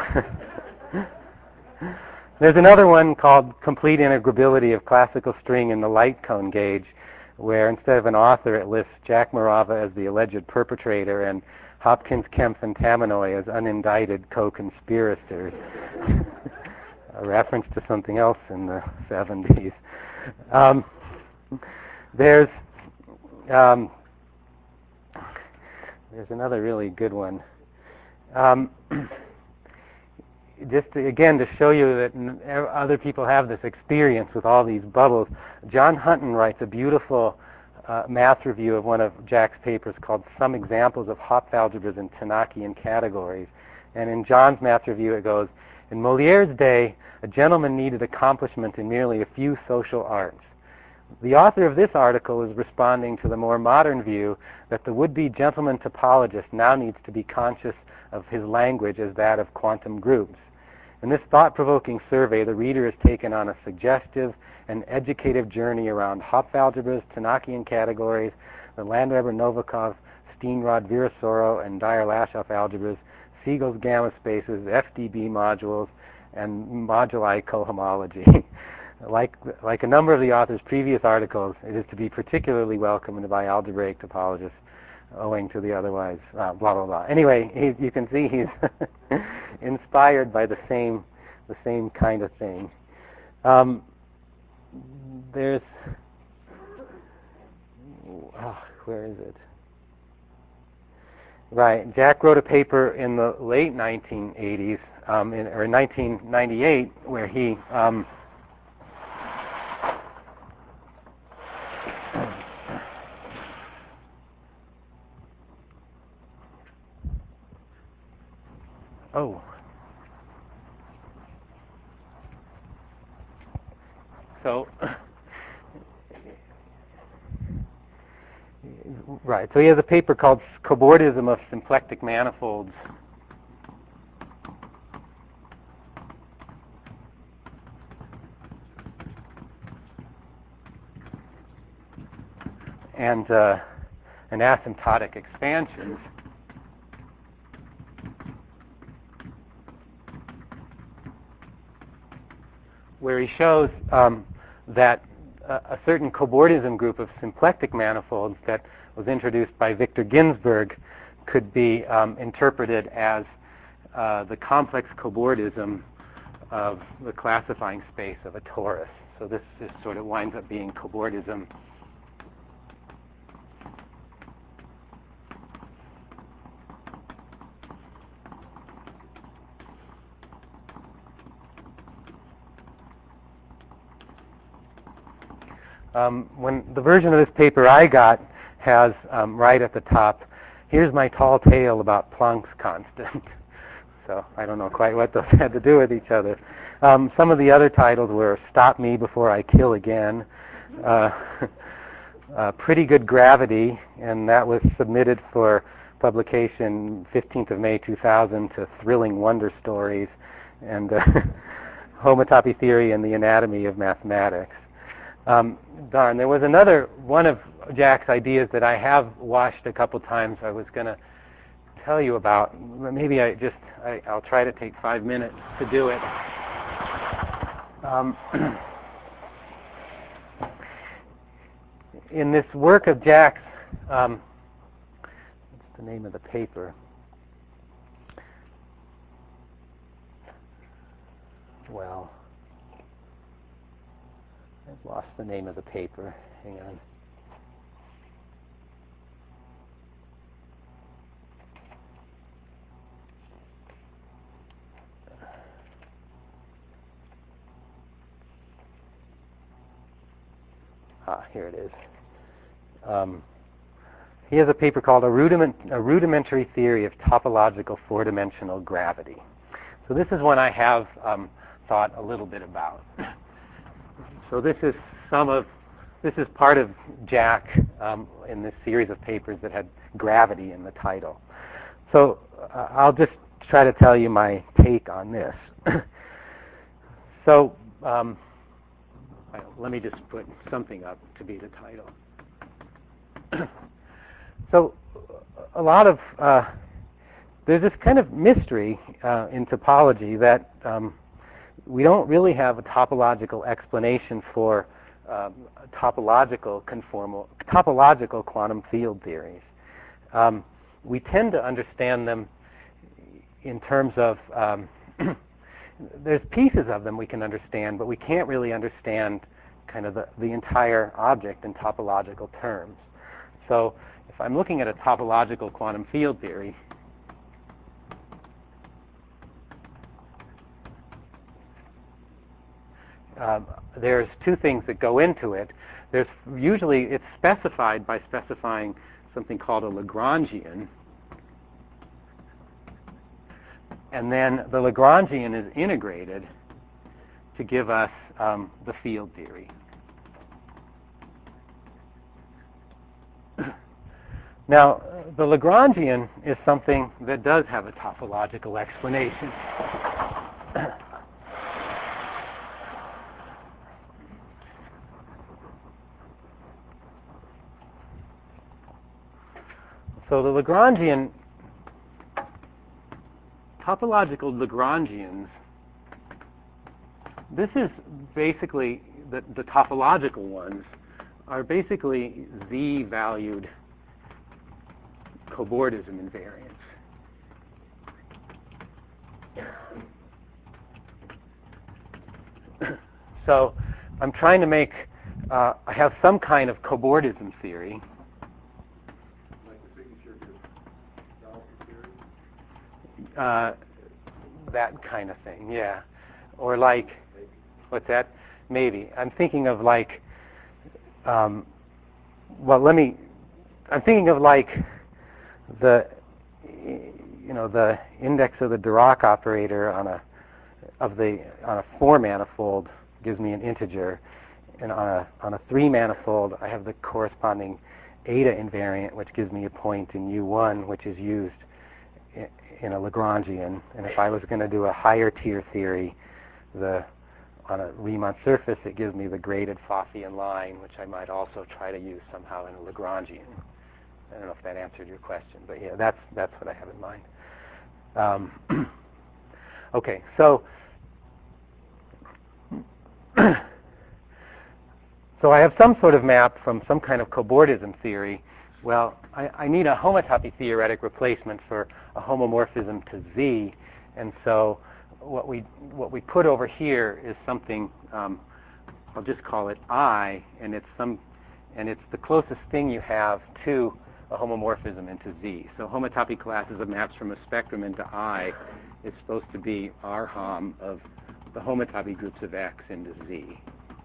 [SPEAKER 1] there's another one called Complete Integrability of Classical String in the Light Cone Gauge, where instead of an author, it lists Jack Morava as the alleged perpetrator and Hopkins, Kempf, and Taminoy as unindicted co-conspirators. A reference to something else in the seventies. Um, there's um, there's another really good one. Um, just to, again to show you that n- other people have this experience with all these bubbles, John Hunton writes a beautiful uh, math review of one of Jack's papers called Some Examples of Hopf Algebras in Tanakian Categories. And in John's math review it goes, in Moliere's day, a gentleman needed accomplishment in merely a few social arts. The author of this article is responding to the more modern view that the would-be gentleman topologist now needs to be conscious of his language as that of quantum groups. In this thought-provoking survey, the reader is taken on a suggestive and educative journey around Hopf algebras, Tanakian categories, the Landweber-Novikov, Steenrod-Virasoro, and Dyer-Lashoff algebras, Siegel's gamma spaces, F D B modules, and moduli cohomology. Like, like a number of the author's previous articles, it is to be particularly welcomed by algebraic topologists, owing to the otherwise uh, blah blah blah. Anyway, he, you can see he's inspired by the same the same kind of thing. Um, there's oh, where is it? Right, Jack wrote a paper in the late nineteen eighties, um, in, or in nineteen ninety-eight, where he um, oh. So Right. So he has a paper called Cobordism of Symplectic Manifolds. And, uh, and asymptotic expansions. Where he shows um, that a, a certain cobordism group of symplectic manifolds that was introduced by Victor Ginsburg could be um, interpreted as uh, the complex cobordism of the classifying space of a torus. So this just sort of winds up being cobordism. Um, when the version of this paper I got has um, right at the top, here's my tall tale about Planck's constant. So I don't know quite what those had to do with each other. Um, some of the other titles were Stop Me Before I Kill Again, uh, uh, Pretty Good Gravity, and that was submitted for publication fifteenth of May two thousand to Thrilling Wonder Stories, and uh, Homotopy Theory and the Anatomy of Mathematics. Um, darn, there was another one of Jack's ideas that I have watched a couple times I was going to tell you about. Maybe I just, I, I'll try to take five minutes to do it. Um, in this work of Jack's, um, what's the name of the paper? Well, I've lost the name of the paper. Hang on. Ah, here it is. Um, he has a paper called a, Rudiment, a Rudimentary Theory of Topological Four-Dimensional Gravity. So this is one I have um, thought a little bit about. So this is some of, this is part of Jack um, in this series of papers that had gravity in the title. So uh, I'll just try to tell you my take on this. So um, let me just put something up to be the title. So a lot of, uh, there's this kind of mystery uh, in topology that um, we don't really have a topological explanation for um, topological conformal, topological quantum field theories. Um, we tend to understand them in terms of, um, there's pieces of them we can understand, but we can't really understand kind of the, the entire object in topological terms. So if I'm looking at a topological quantum field theory, Um, there's two things that go into it. There's usually, it's specified by specifying something called a Lagrangian. And then the Lagrangian is integrated to give us um, the field theory. Now, the Lagrangian is something that does have a topological explanation. So the Lagrangian, topological Lagrangians, this is basically, the, the topological ones are basically Z-valued cobordism invariants. So I'm trying to make, uh, I have some kind of cobordism theory. Uh, that kind of thing, yeah. Or like, maybe. What's that? Maybe. I'm thinking of like, um, well, let me, I'm thinking of like the, you know, the index of the Dirac operator on a, of the, on a four manifold gives me an integer, and on a, on a three manifold I have the corresponding eta invariant, which gives me a point in U one, which is used in, in a Lagrangian. And if I was going to do a higher tier theory, the on a Riemann surface, it gives me the graded Pfaffian line, which I might also try to use somehow in a Lagrangian. I don't know if that answered your question, but yeah, that's that's what I have in mind. Um, okay, so so I have some sort of map from some kind of cobordism theory. Well, I, I need a homotopy theoretic replacement for a homomorphism to Z, and so what we what we put over here is something. Um, I'll just call it I, and it's some, and it's the closest thing you have to a homomorphism into Z. So homotopy classes of maps from a spectrum into I is supposed to be R hom of the homotopy groups of X into Z.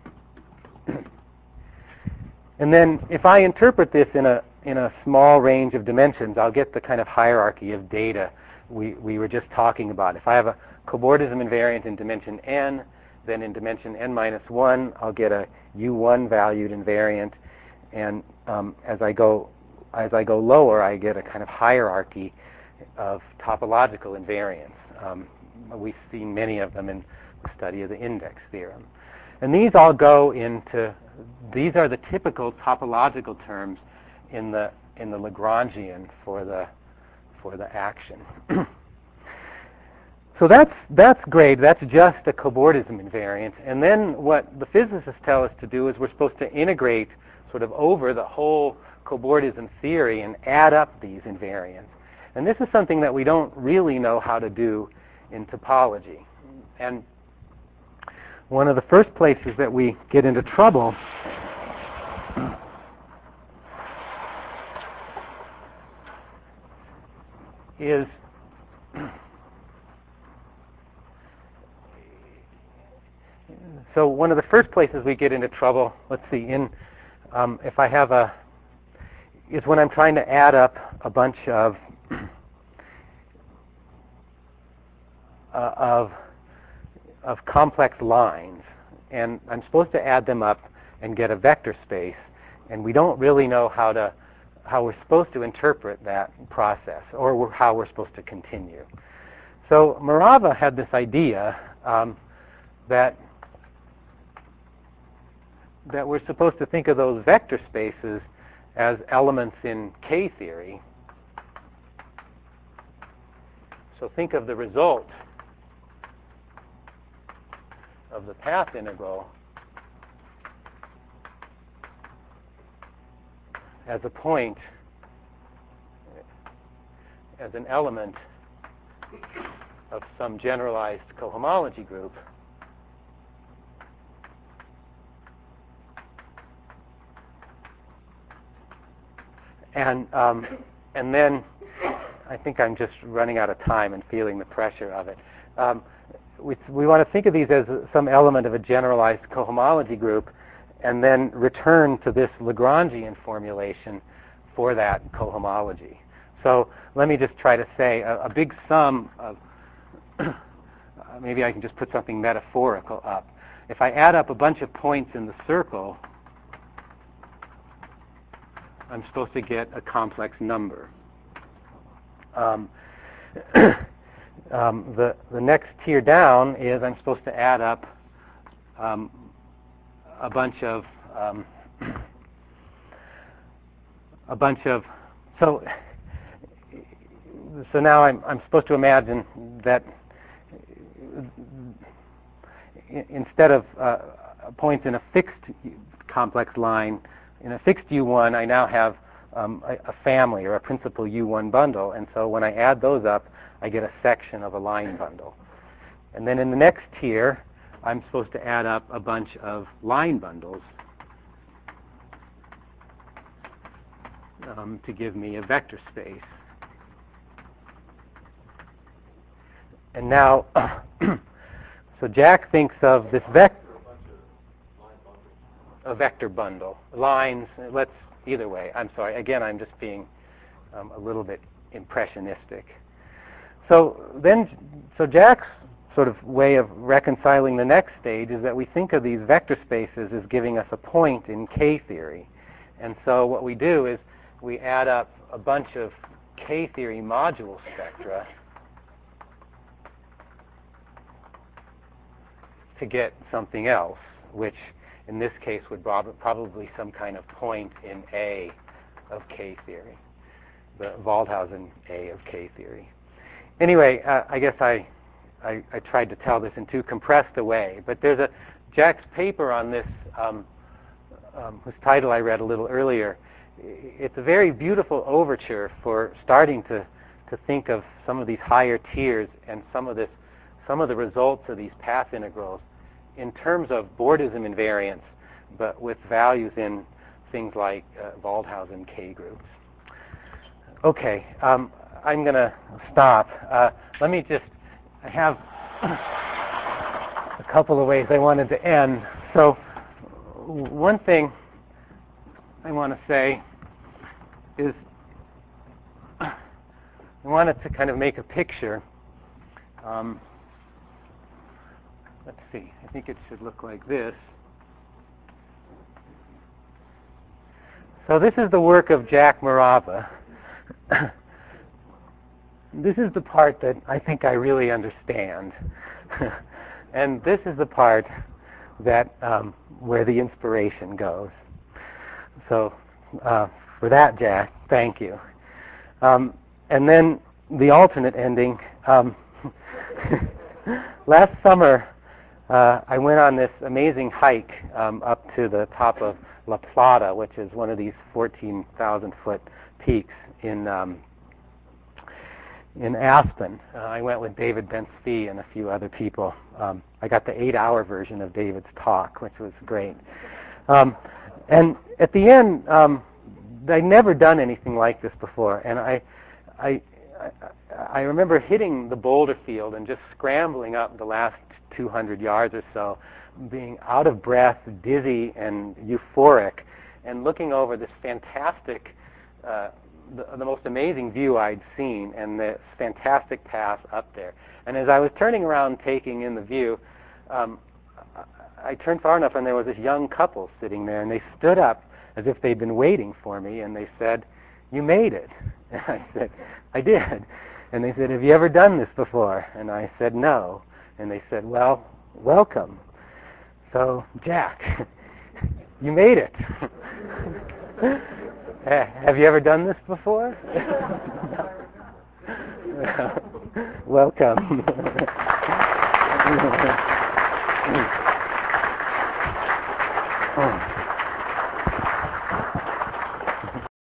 [SPEAKER 1] And then if I interpret this in a in a small range of dimensions, I'll get the kind of hierarchy of data we, we were just talking about. If I have a cobordism invariant in dimension n, then in dimension n minus one, I'll get a U one valued invariant, and um, as I go as I go lower, I get a kind of hierarchy of topological invariants. Um, we've seen many of them in the study of the index theorem. And these all go into, these are the typical topological terms in the in the Lagrangian for the for the action. So that's that's great. That's just a cobordism invariant. And then what the physicists tell us to do is we're supposed to integrate sort of over the whole cobordism theory and add up these invariants. And this is something that we don't really know how to do in topology. And one of the first places that we get into trouble is so one of the first places we get into trouble, let's see, in um, if I have a, is when I'm trying to add up a bunch of uh, of of complex lines, and I'm supposed to add them up and get a vector space, and we don't really know how to how we're supposed to interpret that process, or we're, how we're supposed to continue. So Morava had this idea um, that that we're supposed to think of those vector spaces as elements in K theory. So think of the result of the path integral as a point, as an element of some generalized cohomology group. And um, and then I think I'm just running out of time and feeling the pressure of it. Um, we we want to think of these as some element of a generalized cohomology group, and then return to this Lagrangian formulation for that cohomology. So let me just try to say a, a big sum of maybe I can just put something metaphorical up. If I add up a bunch of points in the circle, I'm supposed to get a complex number. Um, um, the, the next tier down is I'm supposed to add up um, a bunch of um, a bunch of so so now I'm I'm supposed to imagine that instead of uh, points in a fixed complex line, in a fixed U one, I now have um, a, a family or a principal U one bundle, and so when I add those up, I get a section of a line bundle. And then in the next tier, I'm supposed to add up a bunch of line bundles um, to give me a vector space. And now, so Jack thinks of this vector. A vector bundle. Lines, let's, either way. I'm sorry. Again, I'm just being um, a little bit impressionistic. So then, so Jack's sort of way of reconciling the next stage is that we think of these vector spaces as giving us a point in K theory. And so what we do is we add up a bunch of K-theory module spectra to get something else, which in this case would prob- probably some kind of point in A of K-theory, the Waldhausen A of K-theory. Anyway, uh, I guess I, I, I tried to tell this in too compressed a way, but there's a Jack's paper on this, um, um, whose title I read a little earlier. It's a very beautiful overture for starting to, to think of some of these higher tiers and some of this, some of the results of these path integrals in terms of Bordism invariance, but with values in things like uh, Waldhausen K groups. Okay, um, I'm going to stop. Uh, let me just, I have a couple of ways I wanted to end. So one thing I want to say is I wanted to kind of make a picture. Um, let's see, I think it should look like this. So this is the work of Jack Morava. This is the part that I think I really understand. And this is the part that um, where the inspiration goes. So uh, for that, Jack, thank you. Um, and then the alternate ending. Um, last summer, uh, I went on this amazing hike um, up to the top of La Plata, which is one of these fourteen thousand foot peaks in um, in Aspen. Uh, I went with David Ben-Zvi and a few other people. Um, I got the eight-hour version of David's talk, which was great. Um, and at the end, um, I'd never done anything like this before, and I, I, I, I remember hitting the boulder field and just scrambling up the last two hundred yards or so, being out of breath, dizzy, and euphoric, and looking over this fantastic, uh, the, the most amazing view I'd seen, and this fantastic path up there. And as I was turning around, taking in the view, um, I turned far enough, and there was this young couple sitting there, and they stood up as if they'd been waiting for me, and they said, "You made it." And I said, "I did." And they said, "Have you ever done this before?" And I said, "No." And they said, "Well, welcome." So, Jack, you made it. uh, have you ever done this before? Welcome.